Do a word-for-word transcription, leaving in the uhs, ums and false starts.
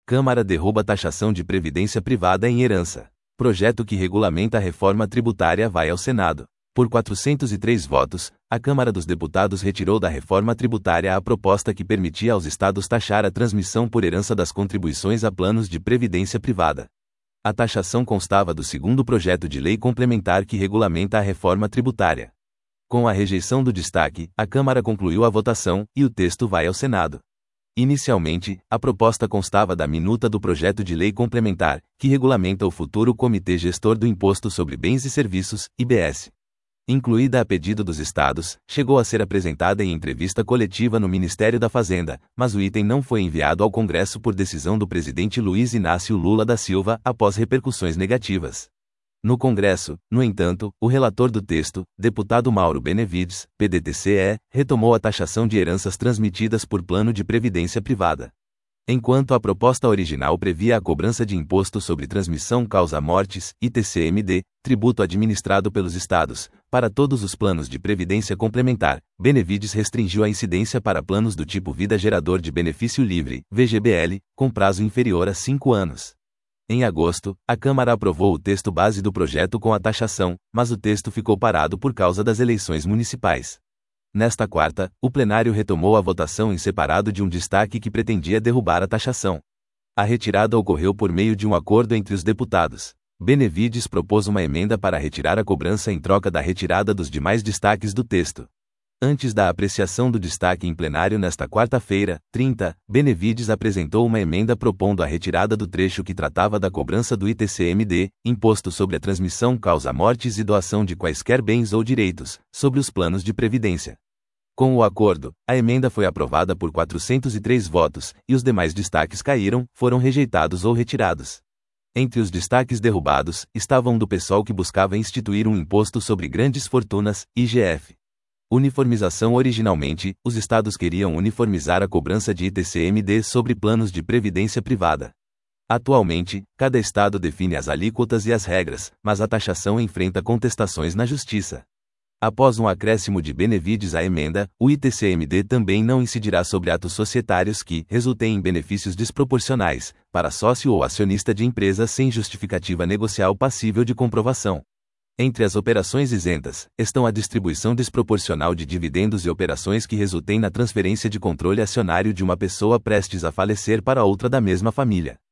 Câmara derruba taxação de previdência privada em herança. Projeto que regulamenta a reforma tributária vai ao Senado. Por quatrocentos e três votos, a Câmara dos Deputados retirou da reforma tributária a proposta que permitia aos estados taxar a transmissão por herança das contribuições a planos de previdência privada. A taxação constava do segundo projeto de lei complementar que regulamenta a reforma tributária. Com a rejeição do destaque, a Câmara concluiu a votação, e o texto vai ao Senado. Inicialmente, a proposta constava da minuta do projeto de lei complementar, que regulamenta o futuro Comitê Gestor do Imposto sobre Bens e Serviços, I B S. Incluída a pedido dos estados, chegou a ser apresentada em entrevista coletiva no Ministério da Fazenda, mas o item não foi enviado ao Congresso por decisão do presidente Luiz Inácio Lula da Silva, após repercussões negativas. No Congresso, no entanto, o relator do texto, deputado Mauro Benevides, P D T C E, retomou a taxação de heranças transmitidas por plano de previdência privada. Enquanto a proposta original previa a cobrança de imposto sobre transmissão causa-mortes, I T C M D, tributo administrado pelos estados, para todos os planos de previdência complementar, Benevides restringiu a incidência para planos do tipo Vida Gerador de Benefício Livre, V G B L, com prazo inferior a cinco anos. Em agosto, a Câmara aprovou o texto base do projeto com a taxação, mas o texto ficou parado por causa das eleições municipais. Nesta quarta, o plenário retomou a votação em separado de um destaque que pretendia derrubar a taxação. A retirada ocorreu por meio de um acordo entre os deputados. Benevides propôs uma emenda para retirar a cobrança em troca da retirada dos demais destaques do texto. Antes da apreciação do destaque em plenário nesta quarta-feira, trinta, Benevides apresentou uma emenda propondo a retirada do trecho que tratava da cobrança do I T C M D, Imposto sobre a Transmissão Causa-Mortes e Doação de Quaisquer Bens ou Direitos, sobre os planos de previdência. Com o acordo, a emenda foi aprovada por quatrocentos e três votos, e os demais destaques caíram, foram rejeitados ou retirados. Entre os destaques derrubados, estavam um do PSOL que buscava instituir um imposto sobre grandes fortunas, I G F. Uniformização. Originalmente, os estados queriam uniformizar a cobrança de I T C M D sobre planos de previdência privada. Atualmente, cada estado define as alíquotas e as regras, mas a taxação enfrenta contestações na Justiça. Após um acréscimo de Benevides à emenda, o I T C M D também não incidirá sobre atos societários que resultem em benefícios desproporcionais, para sócio ou acionista de empresa sem justificativa negocial passível de comprovação. Entre as operações isentas, estão a distribuição desproporcional de dividendos e operações que resultem na transferência de controle acionário de uma pessoa prestes a falecer para outra da mesma família.